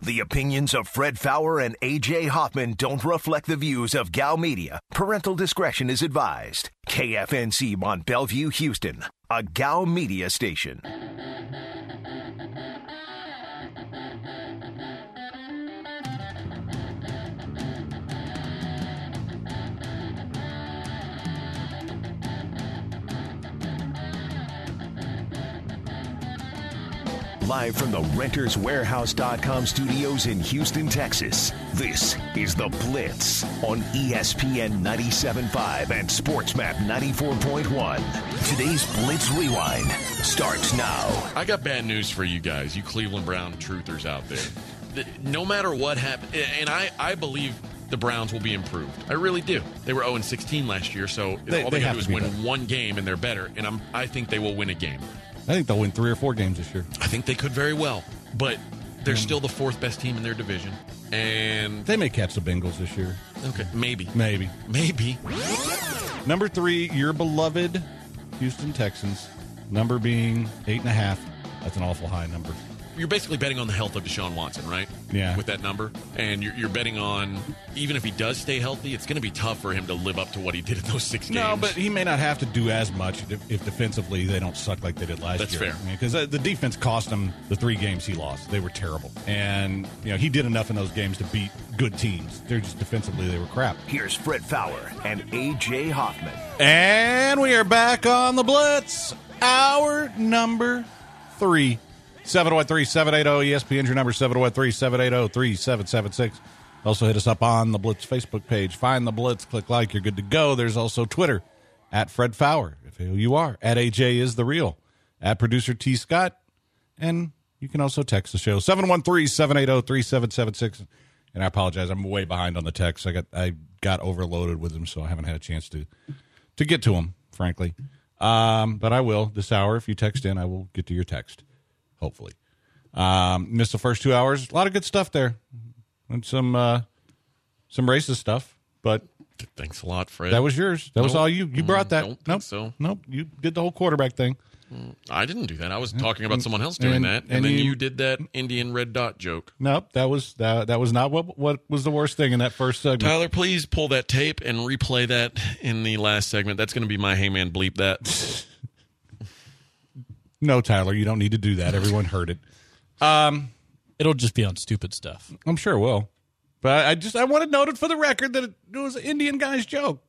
The opinions of Fred Fowler and A.J. Hoffman don't reflect the views of Gal Media. Parental discretion is advised. KFNC Mont Bellevue, Houston, a Gal Media station. Live from the RentersWarehouse.com studios in Houston, Texas, this is The Blitz on ESPN 97.5 and SportsMap 94.1. Today's Blitz Rewind starts now. I got bad news for you guys, you Cleveland Brown truthers out there. No matter what happens, and I believe the Browns will be improved. I really do. They were 0-16 last year, so all they got to do is win one game, and they're better, and I think they will win a game. I think they'll win 3 or 4 games this year. I think they could very well, but they're still the 4th best team in their division. And they may catch the Bengals this year. Okay, maybe. Number 3, your beloved Houston Texans. Number being 8.5. That's an awful high number. You're basically betting on the health of Deshaun Watson, right? Yeah. With that number. And you're betting on, even if he does stay healthy, it's going to be tough for him to live up to what he did in those 6 games. No, but he may not have to do as much if defensively they don't suck like they did last year. That's fair. Because the defense cost him the 3 games he lost. They were terrible. And he did enough in those games to beat good teams. They're just defensively, they were crap. Here's Fred Fowler and A.J. Hoffman. And we are back on the Blitz. Hour number 3. 713-780-ESPN, your number, 713-780-3776. Also hit us up on the Blitz Facebook page. Find the Blitz, click like, you're good to go. There's also Twitter, at Fred Fowler, if who you are. At AJ is the real. At Producer T. Scott. And you can also text the show, 713-780-3776. And I apologize, I'm way behind on the text. I got overloaded with them, so I haven't had a chance to get to them, frankly. But I will this hour. If you text in, I will get to your text. Hopefully. Missed the first 2 hours. A lot of good stuff there. And some racist stuff. But thanks a lot, Fred. That was yours. That was all you. You brought that. Don't think so. Nope. You did the whole quarterback thing. I didn't do that. I was talking about someone else doing that. And then you did that Indian red dot joke. Nope. That was not what was the worst thing in that first segment. Tyler, please pull that tape and replay that in the last segment. That's going to be my hey man bleep that. No, Tyler, you don't need to do that. Everyone heard it. It'll just be on stupid stuff. I'm sure it will. But I want to note it for the record that it was an Indian guy's joke.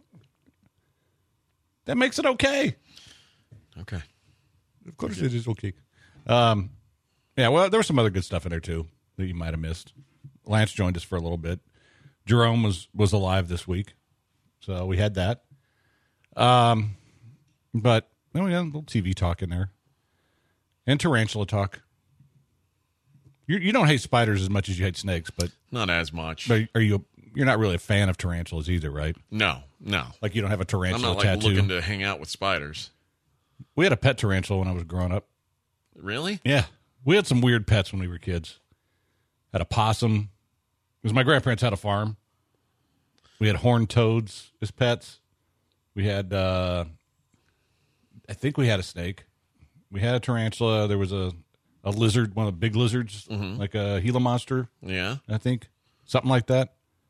That makes it okay. Okay. Of course it is okay. Yeah, well, there was some other good stuff in there, too, that you might have missed. Lance joined us for a little bit. Jerome was alive this week, so we had that. But then we had a little TV talk in there. And tarantula talk. You don't hate spiders as much as you hate snakes, but not as much. But you're not really a fan of tarantulas either, right? No. Like you don't have a tarantula I'm not tattoo. Looking to hang out with spiders. We had a pet tarantula when I was growing up. Really? Yeah, we had some weird pets when we were kids. Had a possum. Because my grandparents had a farm. We had horned toads as pets. We had, I think we had a snake. We had a tarantula. There was a lizard, one of the big lizards, like a Gila monster. Yeah. I think. Something like that.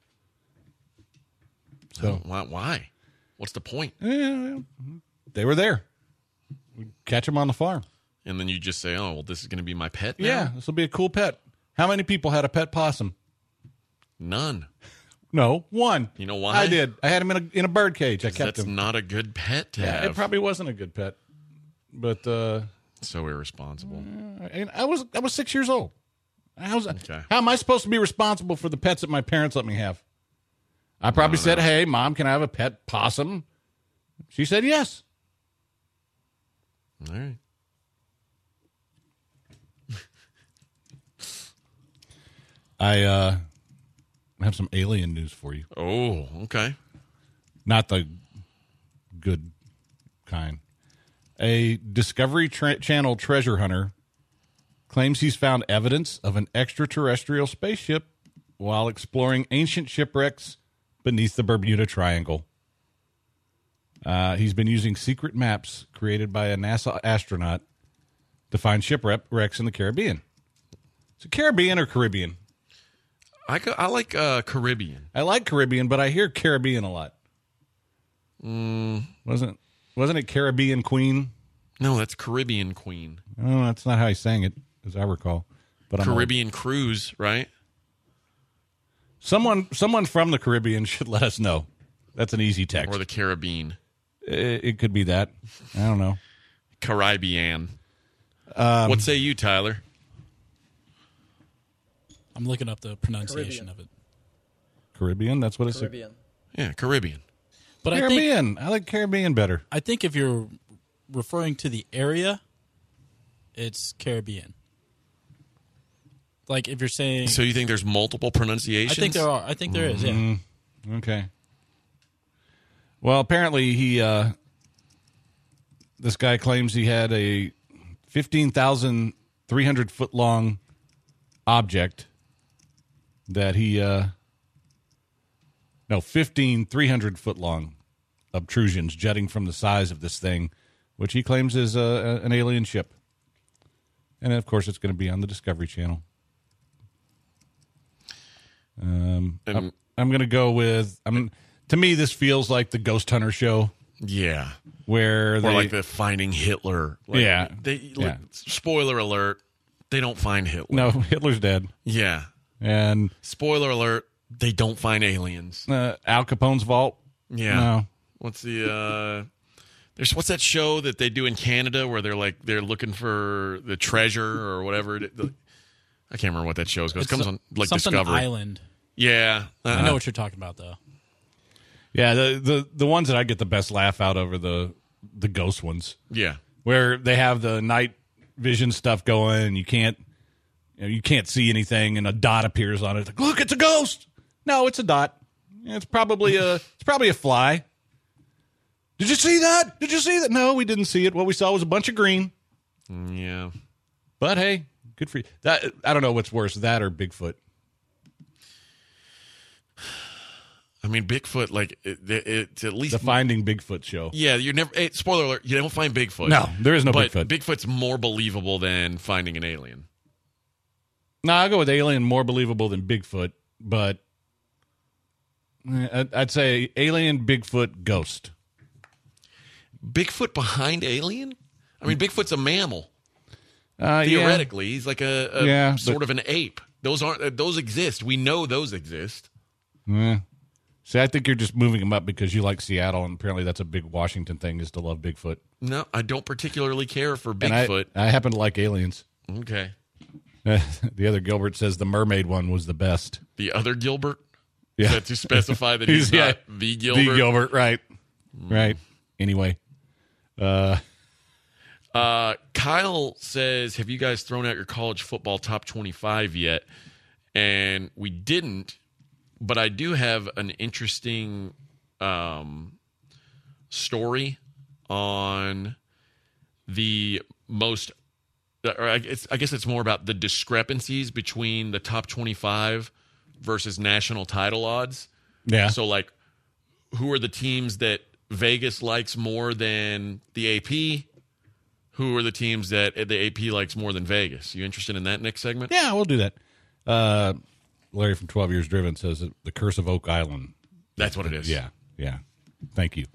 So why? What's the point? Yeah, they were there. We'd catch them on the farm. And then you just say, oh, well, this is going to be my pet now? Yeah, this will be a cool pet. How many people had a pet possum? None. No, one. You know why? I did. I had him in a bird cage. I kept him. That's not a good pet to have. It probably wasn't a good pet. But so irresponsible. And I was 6 years old. How am I supposed to be responsible for the pets that my parents let me have? I probably said, "Hey, Mom, can I have a pet possum?" She said, "Yes." All right. I have some alien news for you. Oh, okay. Not the good kind. A Discovery Channel treasure hunter claims he's found evidence of an extraterrestrial spaceship while exploring ancient shipwrecks beneath the Bermuda Triangle. He's been using secret maps created by a NASA astronaut to find shipwrecks in the Caribbean. Is it Caribbean or Caribbean? I like Caribbean. I like Caribbean, but I hear Caribbean a lot. Wasn't it Caribbean Queen? No, that's Caribbean Queen. Oh, that's not how he sang it, as I recall. But Caribbean Cruise, right? Someone from the Caribbean should let us know. That's an easy text. Or the Caribbean. It could be that. I don't know. Caribbean. What say you, Tyler? I'm looking up the pronunciation of it. Caribbean? That's what it's. Caribbean. Yeah, Caribbean. But Caribbean. I like Caribbean better. I think if you're referring to the area, it's Caribbean. Like if you're saying. So you think there's multiple pronunciations? I think there are. I think there is, yeah. Okay. Well, apparently this guy claims he had a 15,300 foot long object that 15,300 foot long obtrusions jutting from the size of this thing, which he claims is an alien ship. And of course, it's going to be on the Discovery Channel. I'm going to go with. To me, this feels like the Ghost Hunter show. Yeah, or like the Finding Hitler. Like, yeah. Spoiler alert: they don't find Hitler. No, Hitler's dead. Yeah, and spoiler alert: they don't find aliens. Al Capone's vault. Yeah. No. What's the? What's that show that they do in Canada where they're looking for the treasure or whatever? I can't remember what that show is. It comes on like something Discovery Island. Yeah, I know what you're talking about though. Yeah, the ones that I get the best laugh out of are the ghost ones. Yeah, where they have the night vision stuff going, and you can't see anything, and a dot appears on it. Like, look, it's a ghost. No, it's a dot. It's probably a fly. Did you see that? Did you see that? No, we didn't see it. What we saw was a bunch of green. Yeah, but hey, good for you. That I don't know what's worse, that or Bigfoot. I mean, Bigfoot, like, it's at least... The Finding Bigfoot show. Yeah, you're never... Hey, spoiler alert, you don't find Bigfoot. No, there is no but Bigfoot. Bigfoot's more believable than finding an alien. No, I'll go with alien more believable than Bigfoot, but I'd say alien, Bigfoot, ghost. Bigfoot behind alien? I mean, Bigfoot's a mammal. Theoretically, he's like a sort of an ape. Those exist. We know those exist. Yeah. See, I think you're just moving them up because you like Seattle, and apparently that's a big Washington thing, is to love Bigfoot. No, I don't particularly care for Bigfoot. I happen to like aliens. Okay. The other Gilbert says the mermaid one was the best. The other Gilbert? Yeah. Is that to specify that he's not the Gilbert? The Gilbert, right. Right. Anyway. Kyle says, have you guys thrown out your college football top 25 yet? And we didn't. But I do have an interesting story on the most, or I guess it's more about the discrepancies between the top 25 versus national title odds. Yeah. So, like, who are the teams that Vegas likes more than the AP? Who are the teams that the AP likes more than Vegas? You interested in that next segment? Yeah, we'll do that. Larry from 12 Years Driven says The Curse of Oak Island. That's what it is. Yeah. Thank you.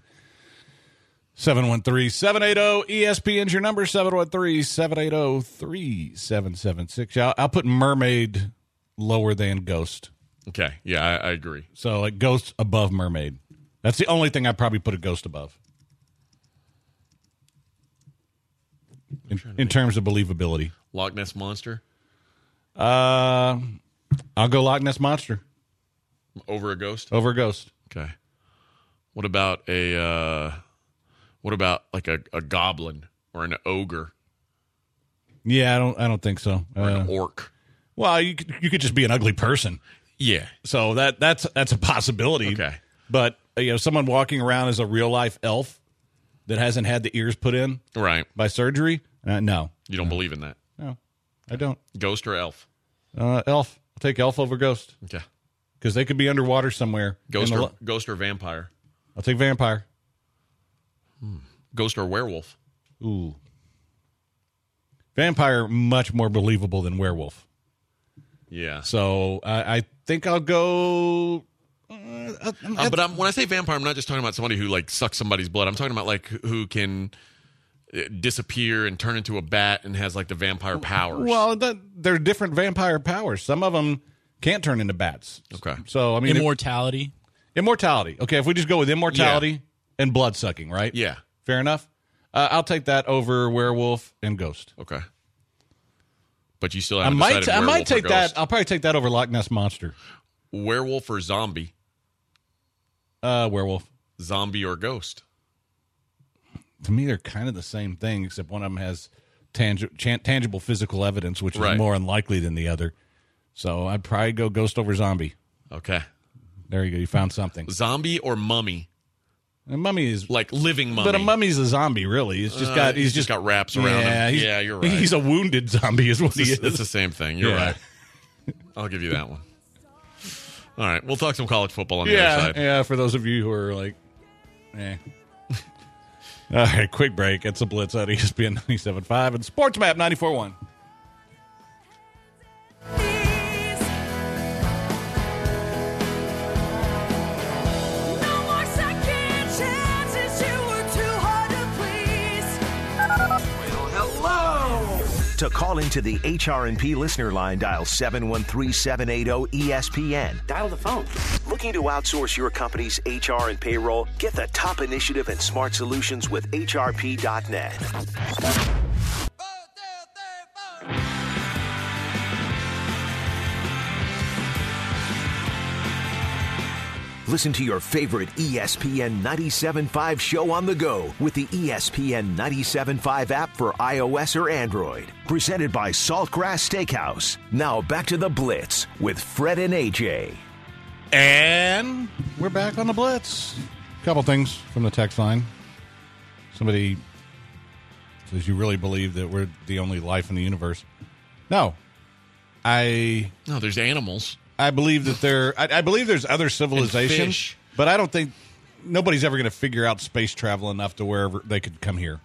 713-780-ESPN's your number, 713-780-3776. I'll put mermaid lower than ghost. Okay. Yeah, I agree. So, like, ghost above mermaid. That's the only thing I'd probably put a ghost above. In terms of believability. Loch Ness Monster? I'll go Loch Ness Monster. Over a ghost? Over a ghost. Okay. What about like a goblin or an ogre? Yeah, I don't think so. Or an orc. Well, you could just be an ugly person. Yeah. So that's a possibility. Okay. But someone walking around as a real life elf that hasn't had the ears put in by surgery? No. You don't believe in that? No, I don't. Ghost or elf? Elf. I'll take elf over ghost. Okay. Because they could be underwater somewhere. Ghost or vampire? I'll take vampire. Ghost or werewolf? Ooh. Vampire, much more believable than werewolf. Yeah. So I think I'll go. But when I say vampire, I'm not just talking about somebody who like sucks somebody's blood. I'm talking about like who can disappear and turn into a bat and has like the vampire powers. Well, they're different vampire powers. Some of them can't turn into bats. Okay. So I mean, immortality. Immortality. Okay, if we just go with immortality and blood sucking, right? Yeah. Fair enough. I'll take that over werewolf and ghost. Okay. But you still haven't decided I might take or that. I'll probably take that over Loch Ness Monster. Werewolf or zombie? Werewolf. Zombie or ghost? To me, they're kind of the same thing, except one of them has tangible physical evidence, which Right. is more unlikely than the other. So I'd probably go ghost over zombie. Okay. There you go. You found something. Zombie or mummy? A mummy is Like living mummy. but a mummy's a zombie, really. It's just got he's just got wraps around him. he's- Yeah, you're right. He's a wounded zombie, is what he is. It's the same thing. You're Yeah. right. I'll give you that one. All right. We'll talk some college football on the other side. Yeah, for those of you who are like, eh. All right, quick break. It's a Blitz at ESPN 97.5 and Sports Map 94.1. To call into the HRNP listener line, dial 713-780-ESPN. Dial the phone. Looking to outsource your company's HR and payroll? Get the top initiative and smart solutions with HRP.net. Listen to your favorite ESPN 97.5 show on the go with the ESPN 97.5 app for iOS or Android. Presented by Saltgrass Steakhouse. Now back to the Blitz with Fred and AJ. And we're back on the Blitz. A couple things from the text line. Somebody says, you really believe that we're the only life in the universe? No. No, there's animals. I believe that I believe there's other civilizations, fish. but I don't think nobody's ever going to figure out space travel enough to wherever they could come here.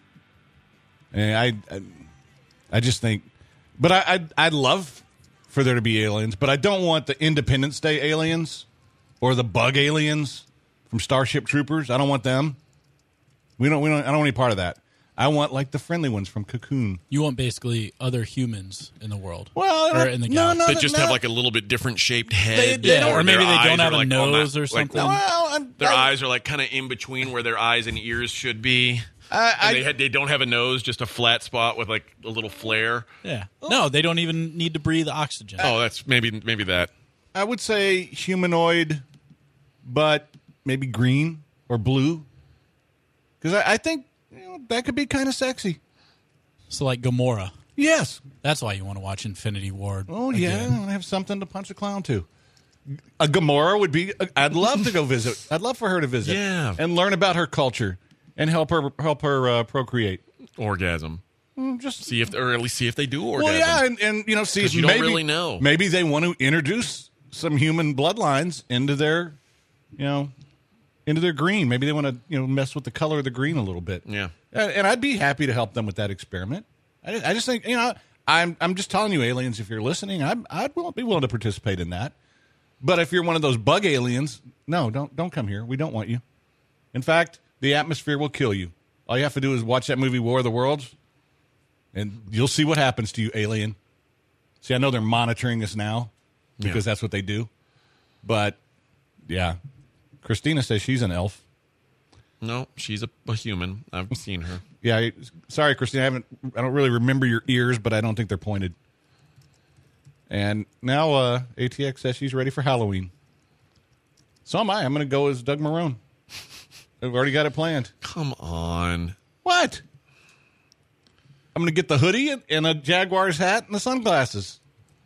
And I just think, but I'd love for there to be aliens, but I don't want the Independence Day aliens or the bug aliens from Starship Troopers. I don't want them. I don't want any part of that. I want like the friendly ones from Cocoon. You want basically other humans in the world. Well, or in the galaxy. That just have like a little bit different shaped head. They don't- or maybe their they don't eyes have are, a like, nose on or something. Their eyes are like kind of in between where their eyes and ears should be. They don't have a nose, just a flat spot with like a little flare. Yeah. No, they don't even need to breathe oxygen. Oh, that's maybe that. I would say humanoid, but maybe green or blue. Because I think that could be kind of sexy. So like Gamora. Yes. That's why you want to watch Infinity War. Oh, again. yeah. I have something to punch a clown to. A Gamora would be... I'd love to go visit. I'd love for her to visit. Yeah. And learn about her culture and help her procreate. Orgasm. Just See if, or at least see if they do orgasm. Well, yeah, and see if you don't maybe, really know. Maybe they want to introduce some human bloodlines into their, into their green. Maybe they want to, mess with the color of the green a little bit. Yeah. And I'd be happy to help them with that experiment. I just think, I'm just telling you, aliens, if you're listening, I'd be willing to participate in that. But if you're one of those bug aliens, no, don't come here. We don't want you. In fact, the atmosphere will kill you. All you have to do is watch that movie War of the Worlds, and you'll see what happens to you, alien. See, I know they're monitoring us now because that's what they do. But, yeah, Christina says she's an elf. No, she's a human. I've seen her. Yeah, sorry, Christina. I don't really remember your ears, but I don't think they're pointed. And now ATX says she's ready for Halloween. So am I. I'm going to go as Doug Marone. I've already got it planned. Come on. What? I'm going to get the hoodie and a Jaguars hat and the sunglasses.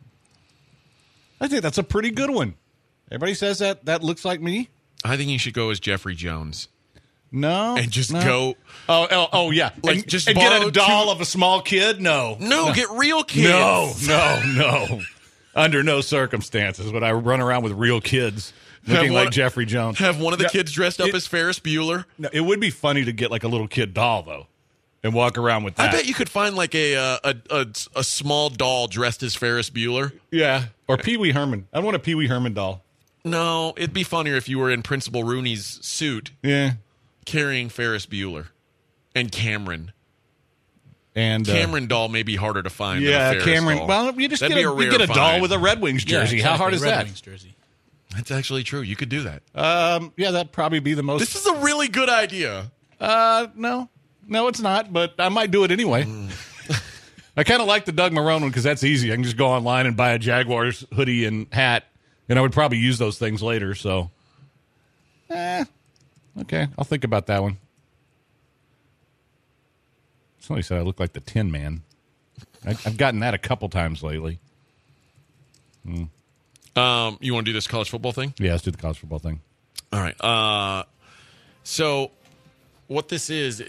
I think that's a pretty good one. Everybody says that looks like me. I think you should go as Jeffrey Jones. No. And just no. go. Oh, yeah. Like, just and get a borrow doll of a small kid? No. No, get real kids. No. Under no circumstances would I run around with real kids looking like Jeffrey Jones. Have one of the kids dressed up as Ferris Bueller. No, it would be funny to get like a little kid doll, though. and walk around with that. I bet you could find like a small doll dressed as Ferris Bueller. Yeah, or Pee Wee Herman. I want a Pee Wee Herman doll. No, it'd be funnier if you were in Principal Rooney's suit. Yeah, carrying Ferris Bueller and Cameron. And Cameron doll may be harder to find. Yeah, than a Cameron. doll. Well, you just get a doll with a Red Wings jersey. Yeah, exactly. How hard is Red that? Wings jersey. That's actually true. You could do that. Yeah, that'd probably be the most. This is a really good idea. No, it's not. But I might do it anyway. I kind of like the Doug Marrone one because that's easy. I can just go online and buy a Jaguars hoodie and hat, and I would probably use those things later. So, okay, I'll think about that one. Somebody said I look like the Tin Man. I've gotten that a couple times lately. You want to do this college football thing? Yeah, let's do the college football thing. All right. So what this is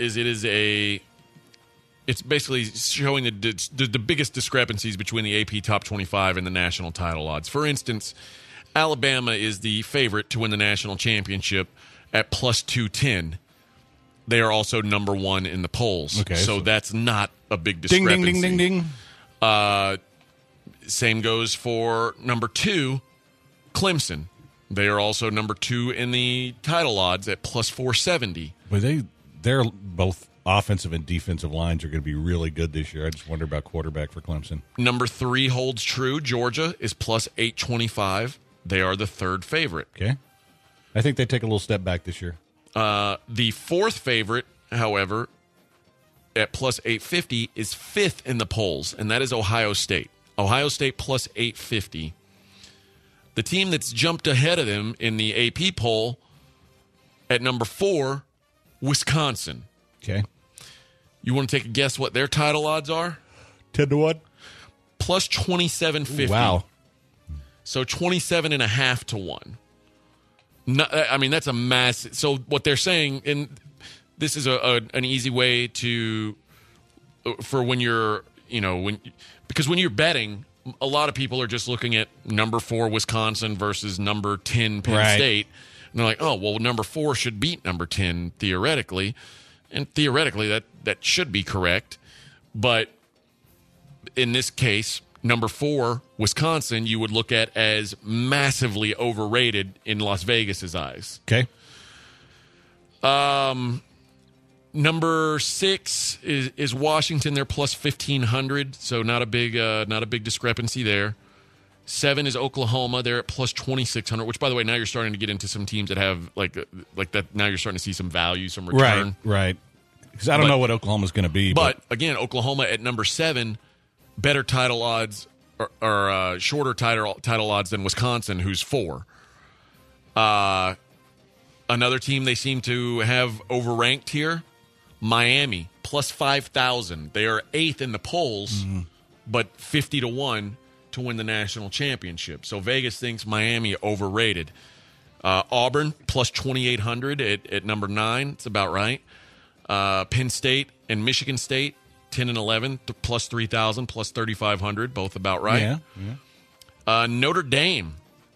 it's basically showing the biggest discrepancies between the AP Top 25 and the national title odds. For instance, Alabama is the favorite to win the national championship at plus 210. They are also number one in the polls. Okay, so that's not a big discrepancy. Ding, ding, ding, ding, ding. Same goes for number 2, Clemson. They are also number 2 in the title odds at plus 470. But they're both offensive and defensive lines are going to be really good this year. I just wonder about quarterback for Clemson. Number 3 holds true. Georgia is plus 825. They are the third favorite. Okay. I think they take a little step back this year. The fourth favorite, however, at plus 850 is 5th in the polls, and that is Ohio State. Ohio State plus 850. The team that's jumped ahead of them in the AP poll at number 4, Wisconsin. Okay. You want to take a guess what their title odds are? 10-1. Plus 2750. Wow. So 27.5 to 1. I mean, that's a massive. So what they're saying, and this is an easy way for when you're, because when you're betting, a lot of people are just looking at number 4 Wisconsin versus number 10 Penn State. And they're like, oh, well, number 4 should beat number 10 theoretically. And theoretically, that should be correct. But in this case, number 4, Wisconsin, you would look at as massively overrated in Las Vegas's eyes. Okay. Number 6 is Washington. They're plus 1,500, so not a big discrepancy there. 7 is Oklahoma. They're at plus 2,600. Which, by the way, now you're starting to get into some teams that have like that. Now you're starting to see some value, some return. Right. Because I don't know what Oklahoma's going to be. But again, Oklahoma at number 7. Better title odds or shorter title odds than Wisconsin, who's 4. Another team they seem to have overranked here, Miami, plus 5,000. They are 8th in the polls, but 50 to 1 to win the national championship. So Vegas thinks Miami overrated. Auburn, plus 2,800 at number 9. It's about right. Penn State and Michigan State, 10 and 11, plus 3,000, plus 3,500, both about right. Yeah. Notre Dame,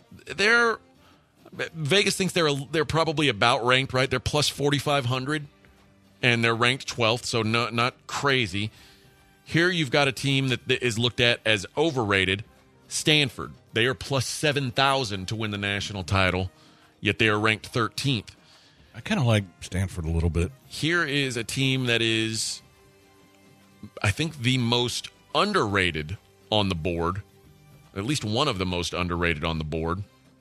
Vegas thinks they're probably about ranked, right? They're plus 4,500, and they're ranked 12th, so not crazy. Here you've got a team that is looked at as overrated, Stanford. They are plus 7,000 to win the national title, yet they are ranked 13th. I kind of like Stanford a little bit. Here is a team that is, I think, the most underrated on the board, at least one of the most underrated on the board.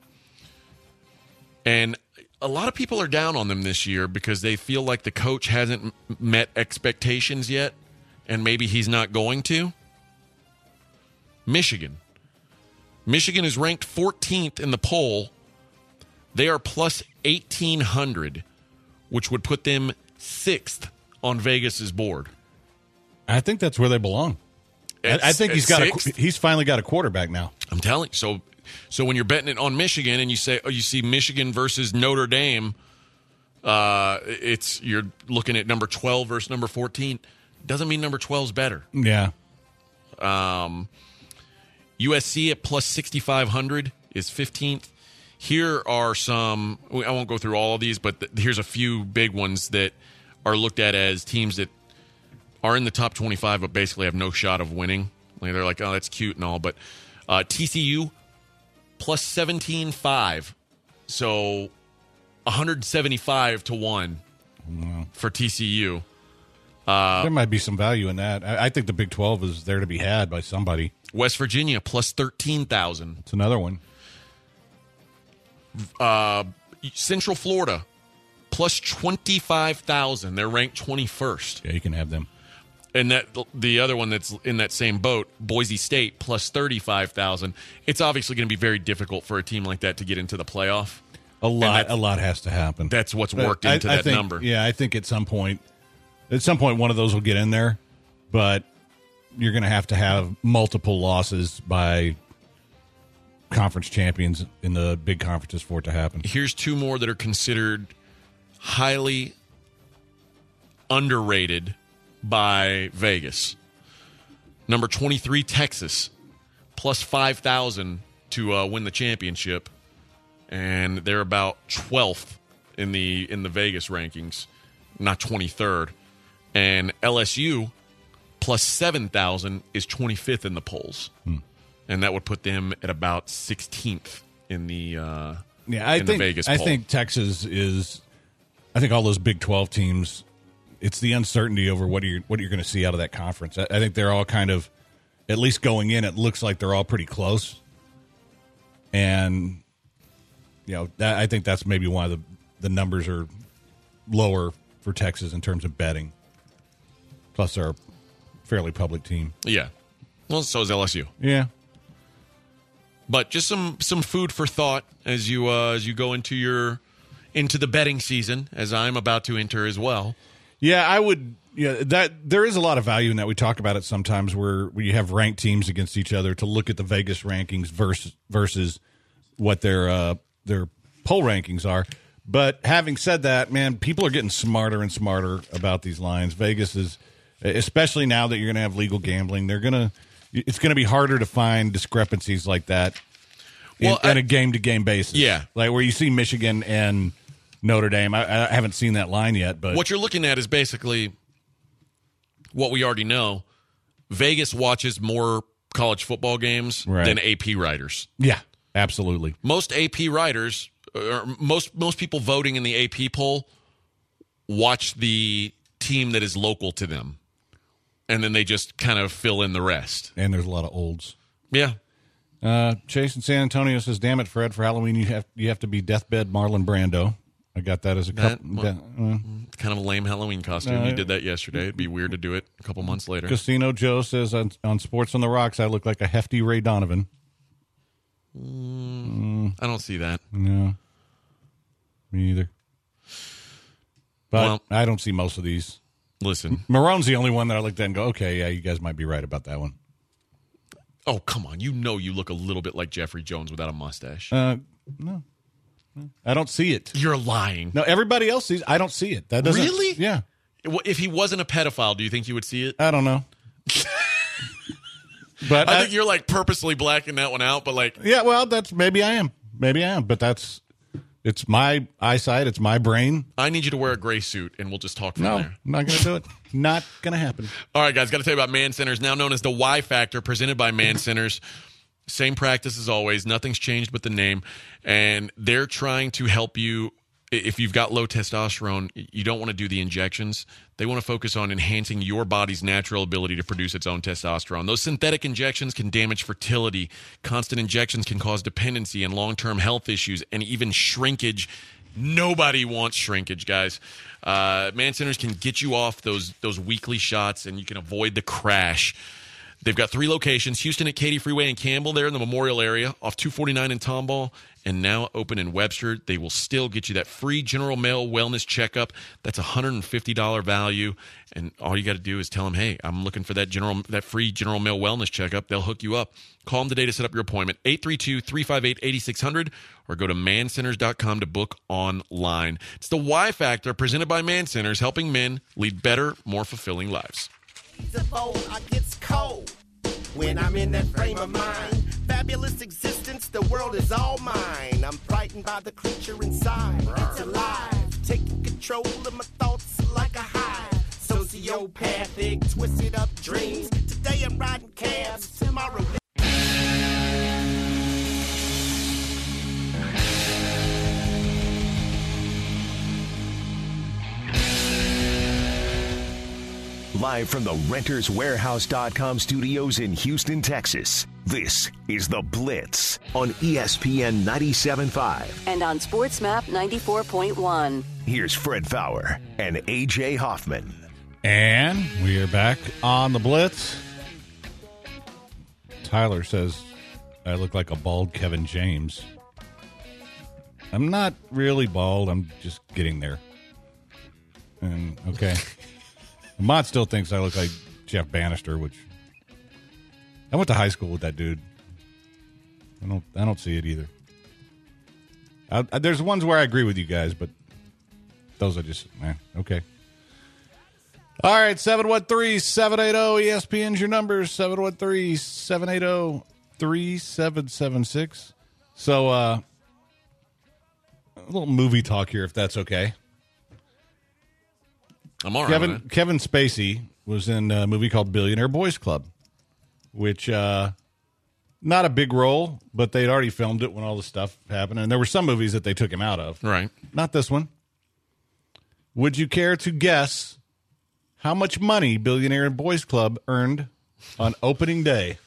And a lot of people are down on them this year because they feel like the coach hasn't met expectations yet, and maybe he's not going to. Michigan. Michigan is ranked 14th in the poll. They are plus 1,800, which would put them 6th on Vegas's board. I think that's where they belong. I think he's finally got a quarterback now. I'm telling you. So when you're betting it on Michigan and you see Michigan versus Notre Dame, you're looking at number 12 versus number 14. Doesn't mean number 12 is better. Yeah. USC at plus 6,500 is 15th. Here are some, I won't go through all of these, but here's a few big ones that are looked at as teams that are in the top 25, but basically have no shot of winning. Like, they're like, oh, that's cute and all, but TCU plus 17.5, so 175 to 1 for TCU. There might be some value in that. I think the Big 12 is there to be had by somebody. West Virginia plus 13,000. It's another one. Central Florida plus 25,000. They're ranked 21st. Yeah, you can have them. And that the other one that's in that same boat, Boise State plus 35,000. It's obviously going to be very difficult for a team like that to get into the playoff. A lot has to happen. That's what's worked into that number. Yeah, I think at some point one of those will get in there, but you're going to have multiple losses by conference champions in the big conferences for it to happen. Here's two more that are considered highly underrated by Vegas. Number 23, Texas, plus 5,000 to win the championship, and they're about 12th in the Vegas rankings, not 23rd. And LSU, plus 7,000, is 25th in the polls, and that would put them at about 16th in the the Vegas poll. I think Texas is. I think all those Big 12 teams. It's the uncertainty over what you're going to see out of that conference. I think they're all kind of, at least going in, it looks like they're all pretty close. And, I think that's maybe why the numbers are lower for Texas in terms of betting. Plus, they're a fairly public team. Yeah. Well, so is LSU. Yeah. But just some food for thought as you go into the betting season, as I'm about to enter as well. Yeah, I would. Yeah, that there is a lot of value in that. We talk about it sometimes where you have ranked teams against each other to look at the Vegas rankings versus what their poll rankings are. But having said that, man, people are getting smarter and smarter about these lines. Vegas is, especially now that you're going to have legal gambling, it's going to be harder to find discrepancies like that on a game-to-game basis. Yeah, like where you see Michigan and Notre Dame. I haven't seen that line yet, but what you're looking at is basically what we already know. Vegas watches more college football games than AP writers. Yeah, absolutely. Most AP writers, or most people voting in the AP poll, watch the team that is local to them, and then they just kind of fill in the rest. And there's a lot of olds. Yeah. Chase in San Antonio says, "Damn it, Fred! For Halloween, you have to be Deathbed Marlon Brando." I got that as a couple. Kind of a lame Halloween costume. You did that yesterday. It'd be weird to do it a couple months later. Casino Joe says on Sports on the Rocks, I look like a hefty Ray Donovan. I don't see that. No, me either. But I don't see most of these. Listen, Marone's the only one that I looked at and go, okay, yeah, you guys might be right about that one. Oh, come on. You look a little bit like Jeffrey Jones without a mustache. No. I don't see it. You're lying. No, everybody else sees. I don't see it. That doesn't. Really? Yeah. If he wasn't a pedophile, do you think you would see it? I don't know. But I think you're like purposely blacking that one out. But like, yeah, well, maybe I am. But it's my eyesight. It's my brain. I need you to wear a gray suit, and we'll just talk from there. No, I'm not going to do it. Not going to happen. All right, guys, got to tell you about Man Centers, now known as the Y Factor, presented by Man Centers. Same practice as always. Nothing's changed but the name. And they're trying to help you. If you've got low testosterone, you don't want to do the injections. They want to focus on enhancing your body's natural ability to produce its own testosterone. Those synthetic injections can damage fertility. Constant injections can cause dependency and long-term health issues and even shrinkage. Nobody wants shrinkage, guys. Man Centers can get you off those weekly shots, and you can avoid the crash. They've got 3 locations, Houston at Katy Freeway and Campbell there in the Memorial area, off 249 in Tomball, and now open in Webster. They will still get you that free General Male wellness checkup. That's $150 value, and all you got to do is tell them, hey, I'm looking for that free General Male wellness checkup. They'll hook you up. Call them today to set up your appointment, 832-358-8600, or go to mancenters.com to book online. It's the Y Factor, presented by Man Centers, helping men lead better, more fulfilling lives. I gets cold when I'm in that frame of mind. Fabulous existence, the world is all mine. I'm frightened by the creature inside. It's alive, taking control of my thoughts like a hive. sociopathic, twisted up dreams. Today I'm riding cabs, tomorrow. Live from the RentersWarehouse.com studios in Houston, Texas, this is The Blitz on ESPN 97.5. And on SportsMap 94.1. Here's Fred Faour and A.J. Hoffman. And we are back on The Blitz. Tyler says, I look like a bald Kevin James. I'm not really bald. I'm just getting there. And okay. Mott still thinks I look like Jeff Bannister, which I went to high school with that dude. I don't see it either. There's ones where I agree with you guys, but those are just okay. All right, 713-780-ESPN's your numbers. 713-780-3776. So a little movie talk here, if that's okay. I'm all right. Kevin Spacey was in a movie called Billionaire Boys Club, which not a big role, but they'd already filmed it when all the stuff happened. And there were some movies that they took him out of. Right. Not this one. Would you care to guess how much money Billionaire Boys Club earned on opening day?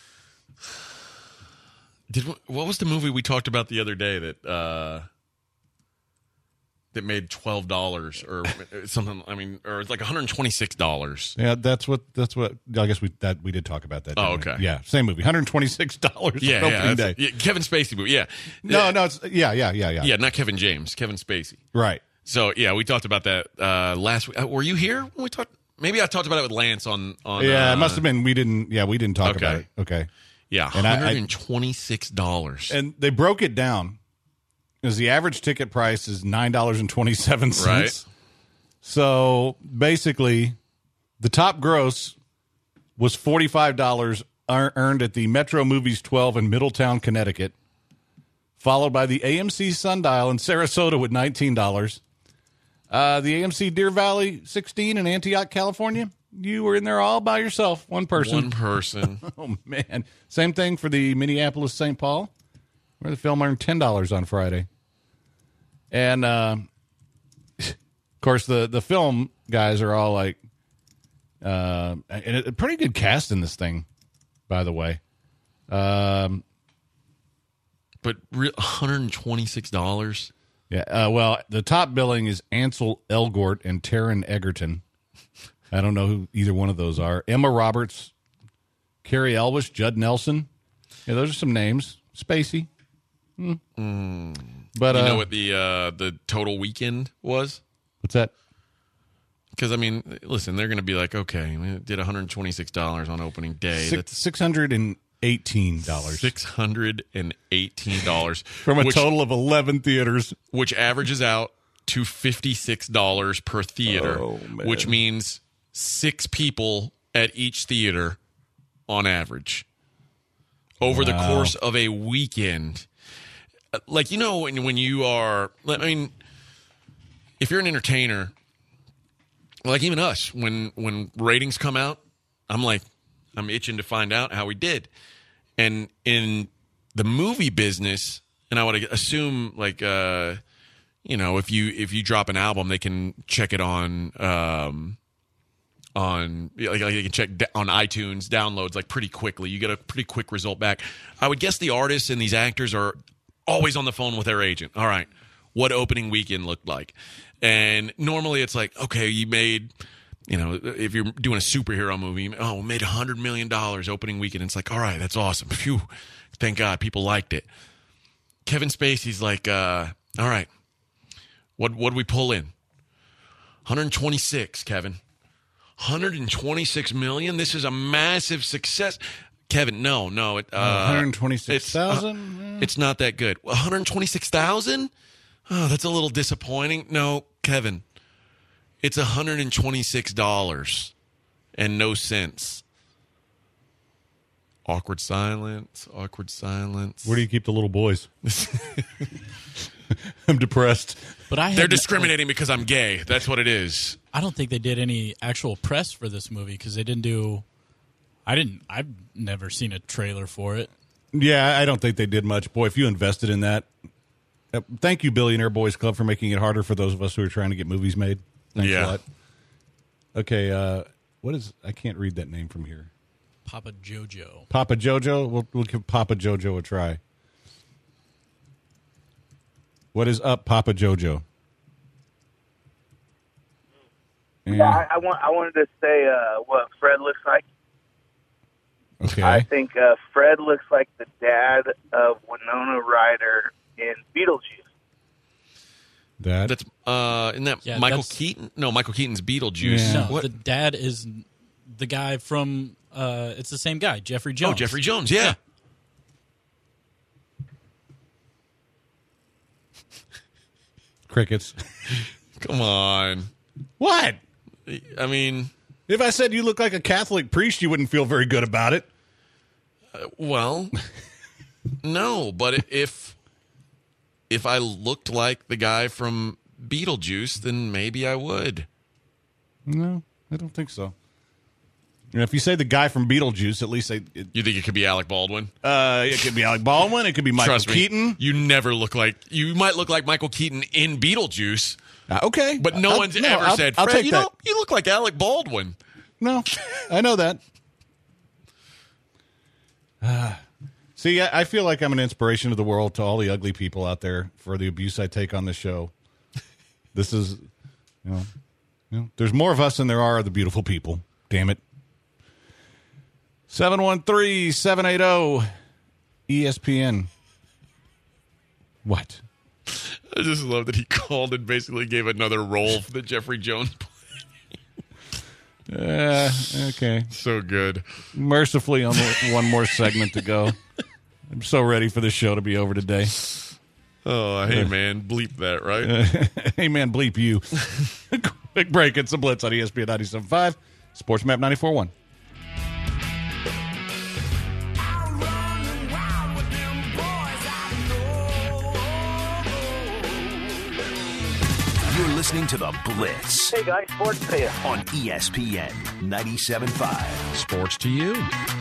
What was the movie we talked about the other day that made $12 or something? I mean, or it's like $126. Yeah, that's what. I guess we did talk about that. Oh, okay. Yeah, same movie, $126. Yeah, on opening day. Yeah, Kevin Spacey movie. Yeah. No, it's yeah. Yeah, not Kevin James, Kevin Spacey. Right. So yeah, we talked about that last week. Were you here when we talked? Maybe I talked about it with Lance on. Yeah, it must have been. We didn't talk about it. Okay. Yeah, $126. And they broke it down. Because the average ticket price is $9.27. Right. So basically, the top gross was $45 earned at the Metro Movies 12 in Middletown, Connecticut, followed by the AMC Sundial in Sarasota with $19. The AMC Deer Valley 16 in Antioch, California. You were in there all by yourself, one person. One person. Oh, man. Same thing for the Minneapolis St. Paul, where the film earned $10 on Friday. And, of course, the film guys are all like, and a pretty good cast in this thing, by the way. But $126? Yeah. Well, the top billing is Ansel Elgort and Taron Egerton. I don't know who either one of those are. Emma Roberts, Carrie Elwes, Judd Nelson. Yeah, those are some names. Spacey. But you know what the total weekend was? What's that? Because I mean, listen, they're going to be like, okay, we did $126 on opening day. That's $618. $618 from a total of 11 theaters, which averages out to $56 per theater, which means 6 people at each theater on average over the course of a weekend. Like, you know, when you are, I mean, if you're an entertainer, like even us, when ratings come out, I'm itching to find out how we did. And in the movie business, and I would assume, like, you know, if you drop an album, they can check it on they can check on iTunes downloads like pretty quickly. You get a pretty quick result back. I would guess the artists and these actors are always on the phone with their agent. All right, what opening weekend looked like? And normally it's like, okay, you made, you know, if you're doing a superhero movie, we made $100 million opening weekend. And it's like, all right, that's awesome. Phew, thank God people liked it. Kevin Spacey's like, all right, what'd we pull in? 126, Kevin. 126 million? This is a massive success. Kevin, no. 126,000? It's not that good. 126,000? Oh, that's a little disappointing. No, Kevin, it's $126 and no cents. Awkward silence. Where do you keep the little boys? I'm depressed. But they're discriminating because I'm gay. That's what it is. I don't think they did any actual press for this movie because they didn't do. I've never seen a trailer for it. Yeah, I don't think they did much. Boy, if you invested in that, thank you, Billionaire Boys Club, for making it harder for those of us who are trying to get movies made. Thanks a lot. Okay, what is? I can't read that name from here. Papa Jojo. Papa Jojo. We'll give Papa Jojo a try. What is up, Papa Jojo? Yeah, I wanted to say what Fred looks like. Okay. I think Fred looks like the dad of Winona Ryder in Beetlejuice. That's isn't that Michael Keaton? No, Michael Keaton's Beetlejuice. Yeah. No, the dad is the guy from. It's the same guy, Jeffrey Jones. Oh, Jeffrey Jones. Yeah. Crickets. Come on. What? I mean, if I said you look like a Catholic priest, you wouldn't feel very good about it. Well, no, but if I looked like the guy from Beetlejuice, then maybe I would. No, I don't think so. And if you say the guy from Beetlejuice, at least you think it could be Alec Baldwin? It could be Alec Baldwin. It could be Michael Keaton. You never look like you might look like Michael Keaton in Beetlejuice. Okay, but no one's ever said, Fred, you look like Alec Baldwin. No, I know that. See, I feel like I'm an inspiration to the world, to all the ugly people out there for the abuse I take on this show. This is, you know, there's more of us than there are of the beautiful people. Damn it. 713-780-ESPN. What? I just love that he called and basically gave another role for the Jeffrey Jones play. Okay. So good. Mercifully, on one more segment to go. I'm so ready for this show to be over today. Oh, hey, man. Bleep that, right? Hey, man, bleep you. Quick break. It's the Blitz on ESPN 97.5, Sports Map 94.1. You're listening to The Blitz. Hey, guys, sports to you. On ESPN 97.5. Sports to you.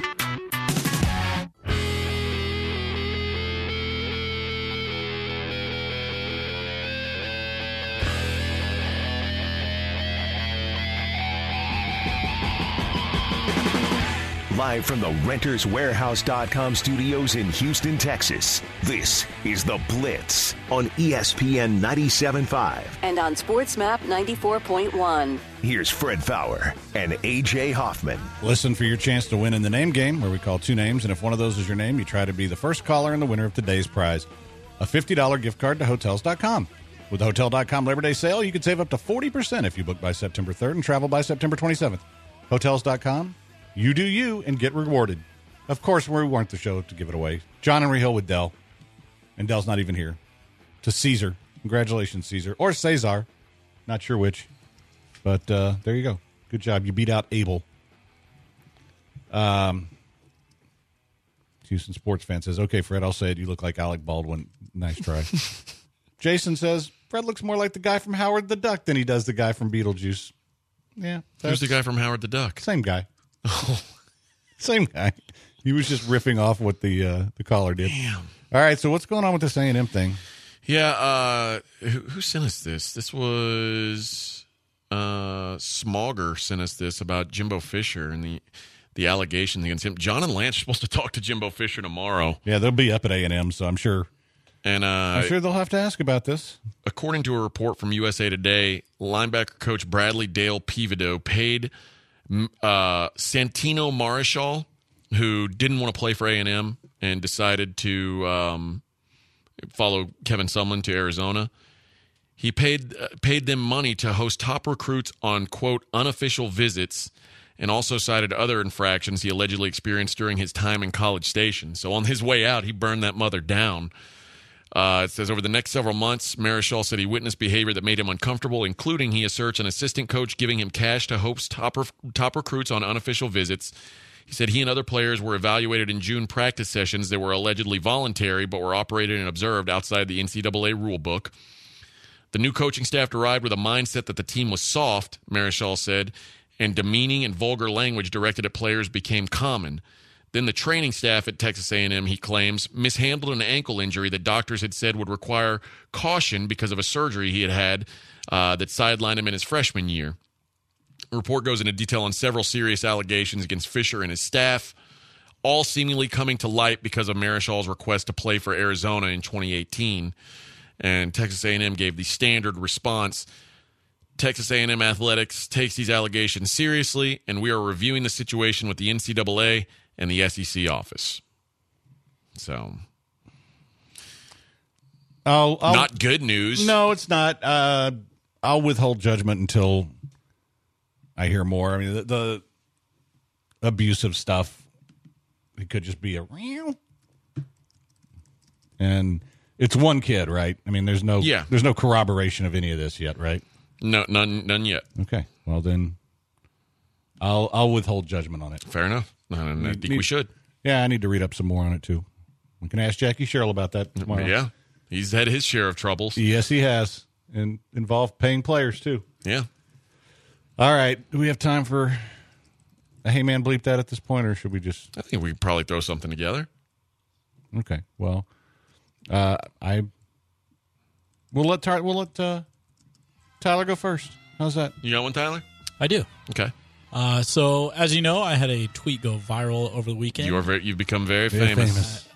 Live from the RentersWarehouse.com studios in Houston, Texas, this is The Blitz on ESPN 97.5. And on Sports Map 94.1. Here's Fred Faour and A.J. Hoffman. Listen for your chance to win in the name game, where we call two names, and if one of those is your name, you try to be the first caller and the winner of today's prize, a $50 gift card to Hotels.com. With the Hotel.com Labor Day sale, you can save up to 40% if you book by September 3rd and travel by September 27th. Hotels.com. You do you and get rewarded. Of course, we weren't the show to give it away. John Henry Hill with Dell. And Dell's not even here. To Caesar. Congratulations, Caesar. Or Cesar. Not sure which. But there you go. Good job. You beat out Abel. Houston sports fan says, okay, Fred, I'll say it. You look like Alec Baldwin. Nice try. Jason says, Fred looks more like the guy from Howard the Duck than he does the guy from Beetlejuice. Yeah. Who's the guy from Howard the Duck? Same guy. Oh, same guy. He was just riffing off what the caller did. Damn. All right, so what's going on with this A&M thing? Yeah, who sent us this? This was Smauger sent us this about Jimbo Fisher and the allegations against him. John and Lance are supposed to talk to Jimbo Fisher tomorrow. Yeah, they'll be up at A&M, so I'm sure. And I'm sure they'll have to ask about this. According to a report from USA Today, linebacker coach Bradley Dale Pivido paid Santino Marichal, who didn't want to play for A&M and decided to follow Kevin Sumlin to Arizona. He paid them money to host top recruits on, quote, unofficial visits, and also cited other infractions he allegedly experienced during his time in College Station. So on his way out, he burned that mother down. It says, over the next several months, Marichal said he witnessed behavior that made him uncomfortable, including, he asserts, an assistant coach giving him cash to host top recruits on unofficial visits. He said he and other players were evaluated in June practice sessions that were allegedly voluntary but were operated and observed outside the NCAA rulebook. The new coaching staff arrived with a mindset that the team was soft, Marichal said, and demeaning and vulgar language directed at players became common. Then the training staff at Texas A&M, he claims, mishandled an ankle injury that doctors had said would require caution because of a surgery he had that sidelined him in his freshman year. The report goes into detail on several serious allegations against Fisher and his staff, all seemingly coming to light because of Marichal's request to play for Arizona in 2018. And Texas A&M gave the standard response. Texas A&M Athletics takes these allegations seriously, and we are reviewing the situation with the NCAA and the SEC office. So, not good news. No, it's not. I'll withhold judgment until I hear more. I mean, the abusive stuff, it could just be a real. And it's one kid, right? I mean, there's no corroboration of any of this yet, right? No, none yet. Okay, well then, I'll withhold judgment on it. Fair enough. I think we should. Yeah, I need to read up some more on it too. We can ask Jackie Sherrill about that tomorrow. Yeah, he's had his share of troubles. Yes, he has, and involved paying players too. Yeah. All right, do we have time for a hey man bleep that at this point, or should we just? I think we could probably throw something together. Okay, well. We'll let Tyler go first. How's that? You got one, Tyler? I do. Okay. So as you know, I had a tweet go viral over the weekend. You've become very famous.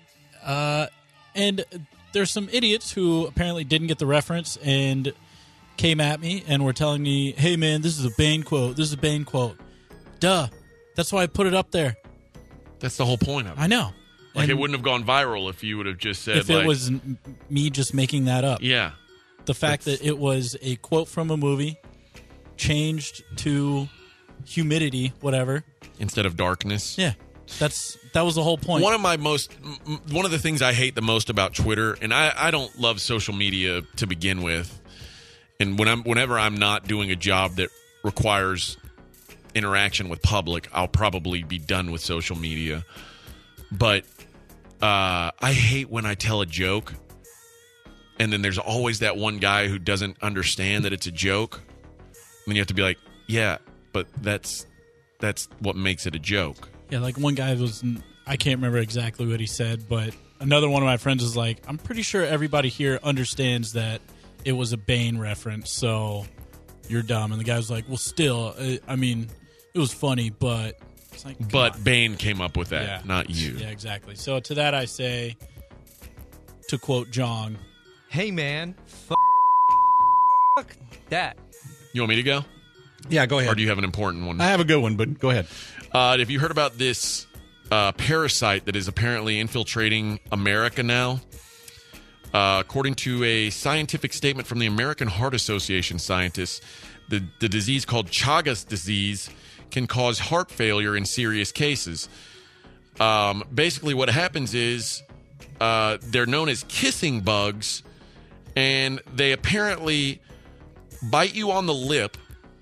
And there's some idiots who apparently didn't get the reference and came at me and were telling me, "Hey man, this is a Bane quote. This is a Bane quote." Duh. That's why I put it up there. That's the whole point of it. I know. Like, and it wouldn't have gone viral if you would have just said, if it was me just making that up. Yeah. The fact that it was a quote from a movie changed to humidity, whatever. Instead of darkness. Yeah. That was the whole point. One of the things I hate the most about Twitter, and I don't love social media to begin with, and whenever I'm not doing a job that requires interaction with public, I'll probably be done with social media. But I hate when I tell a joke, and then there's always that one guy who doesn't understand that it's a joke. And then you have to be like, yeah, but that's what makes it a joke. Yeah, like one guy I can't remember exactly what he said, but another one of my friends was like, I'm pretty sure everybody here understands that it was a Bane reference, so you're dumb. And the guy was like, well, still, I mean, it was funny, but... Like, but Bane came up with that, not you. Yeah, exactly. So to that I say, to quote Jong, "Hey man, fuck that." You want me to go? Yeah, go ahead. Or do you have an important one? I have a good one, but go ahead. Have you heard about this parasite that is apparently infiltrating America now? According to a scientific statement from the American Heart Association scientists, the disease called Chagas disease can cause heart failure in serious cases. Basically, what happens is they're known as kissing bugs, and they apparently bite you on the lip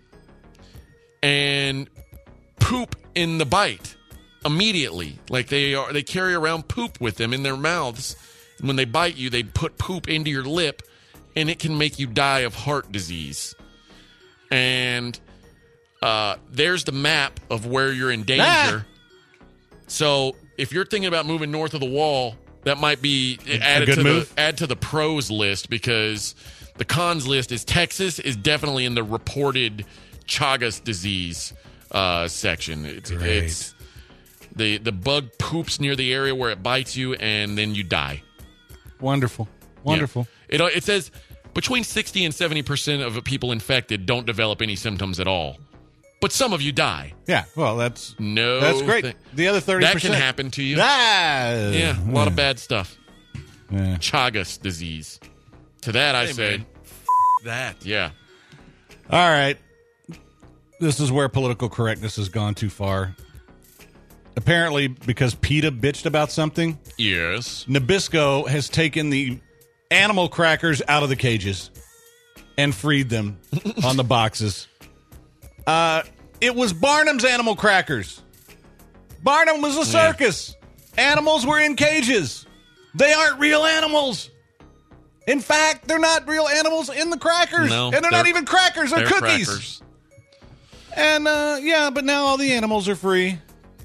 and poop in the bite immediately. Like they carry around poop with them in their mouths. And when they bite you, they put poop into your lip, and it can make you die of heart disease. And there's the map of where you're in danger. So if you're thinking about moving north of the wall, that might be add to the pros list, because the cons list is Texas is definitely in the reported Chagas disease section. It's the bug poops near the area where it bites you, and then you die. Wonderful. Yeah. It says between 60 and 70% of people infected don't develop any symptoms at all. But some of you die. Yeah, well, that's great. The other 30%. That can happen to you. Yeah, a lot of bad stuff. Yeah. Chagas disease. To that I say, that. Yeah. All right. This is where political correctness has gone too far. Apparently, because PETA bitched about something. Yes. Nabisco has taken the animal crackers out of the cages and freed them on the boxes. It was Barnum's animal crackers. Barnum was a circus. Yeah. Animals were in cages. They aren't real animals. In fact, they're not real animals in the crackers. No, and they're not even crackers. They're cookies. Crackers. And, but now all the animals are free.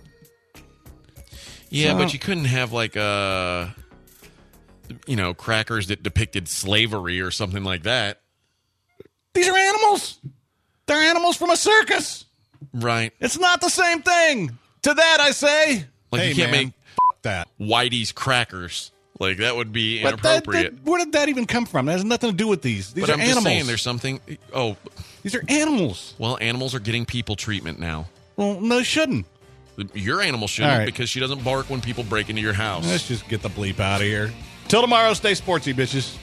Yeah, but you couldn't have, like, crackers that depicted slavery or something like that. These are animals. They're animals from a circus. Right. It's not the same thing. To that, I say. Like, hey, you can't man, make that. Whitey's crackers. Like, that would be But inappropriate. where did that even come from? That has nothing to do with these. These But are I'm animals. just saying there's something. Oh. These are animals. Well, animals are getting people treatment now. Well, no, they shouldn't. Your animal shouldn't right. because she doesn't bark when people break into your house. Let's just get the bleep out of here. Till tomorrow, stay sportsy, bitches.